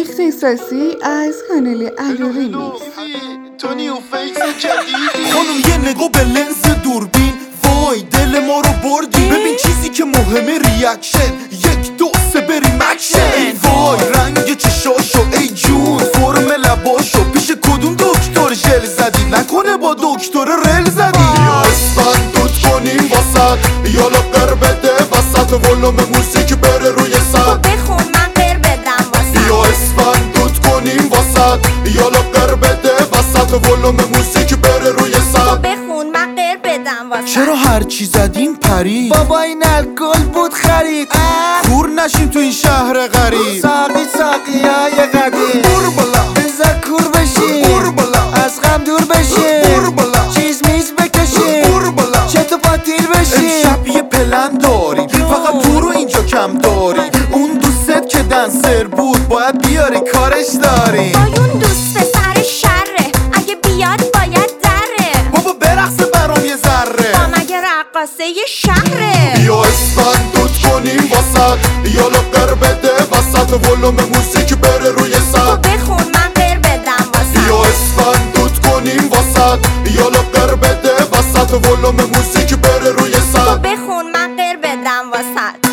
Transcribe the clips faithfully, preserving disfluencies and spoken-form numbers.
اختصاصی از کانال اهل ریمیکس. تونی و فیس جدیدی خانم یه نگاه به لنز دوربین، وای دل ما رو بردی. ببین چیزی که مهمه ریاکشن، یک دو سه بریم اکشن. ای وای رنگ چشاشو ای جون، فرم لباشو پیش کدوم دکتر ژل زدی؟ نکنه با دکتر رل زدی؟ یا اسفند دود کنیم واسط، یا لاغر بده وسط، ولوم موسیقی بره روی سد. بخون من غیر بدم واسط. یا اسفند دود کنیم واسط، یا لاغر بده وسط، ولوم موسیقی بره روی سد. بخون من غیر بدم واسط. چرا هرچی زدیم پرید؟ بابا این الکل بود خرید. کور نشیم تو این شهر غریب. ساقی ساقی های قدیم، بور بالا بذار کور بشیم، بور بالا از غم دور بشیم، بور بالا چیز میز بکشیم، بور بالا چت و پاتیل بشیم. امشب یه پلن داریم، فقط تو رو اینجا کم داریم. اون دوست که دنسر بود باید بیاری کارش داریم. وای اون دوست سر شره، اگه بیاد باید دره. بابا برقصه برام یه ذره، با مگه رقاصه یه شهره. یا اسفند دود کنیم واسط، یا لاغر بده وسط، ولوم موسیقی بره روی سد. بخون من غیر بدم واسط. یا اسفند دود کنیم واسط، یا لاغر بده وسط، ولوم موسیقی بره روی سد. بخون من غیر بدم واسط.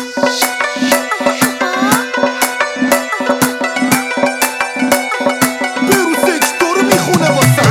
برو سکتور میخونه واسط.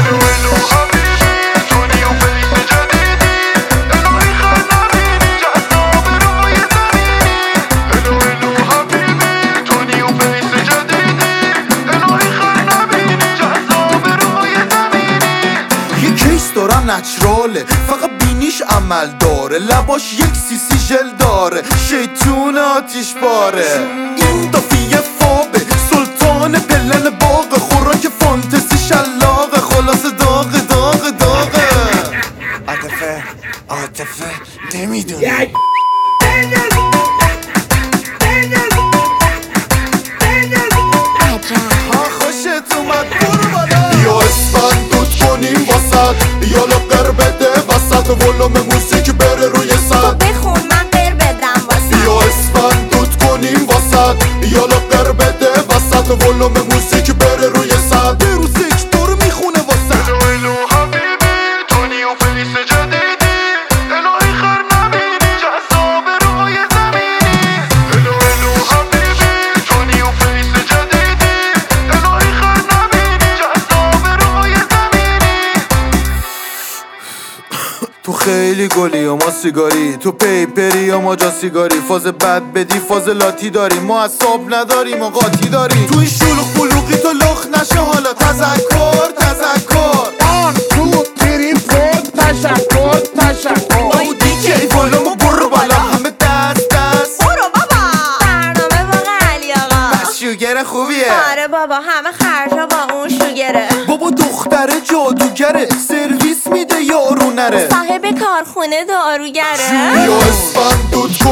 دارم نچراله، فقط بینیش عمل داره، لباش یک سیسی ژل داره، شیطون آتیش باره. این دافیه فابه، سلطان پلن باغ، خوراک فانتزی شلاقه، خلاص داغ داغ داغه. عاطفه عاطفه نمیدونی. ها خوشت اومد برو بالا. یا اسفند دود کنیم واسط، یا لاغر بده وسط، ولوم موسیقی بره روی سد. بخون من غیر بدم واسط. یا اسفند دود کنیم واسط، یا لاغر بده وسط، ولوم موسیقی بره روی سد. برو سکتور میخونه واسط. تونی و فیس جدیدی، الهی خر نبینی جذاب روی زمینی. الو الو حبیبی تونی و فیس جدیدی، الهی خر نبینی جذاب روی زمینی. تو خیلی گلی و ما سیگاری، تو پیپری و ما جا سیگاری، فاز بد بدی فاز لاتی داریم، ما اصاب نداریم و قاطی داریم. تو این شلوغ بلوغی تو لخ نشه حالا، تذکر تذکر آن تو تیرین خود تشکر تشکر. او دیگه ولومو برو بالا، همه دست دست. برو بابا برنامه واقع علی آقا. بس شوگر خوبیه. آره بابا همه خرجا با اون شوگره. بابا دختره جادوگره، سرویس میده یارو نره. صاحب کارخونه داروگره. یا اسفند دود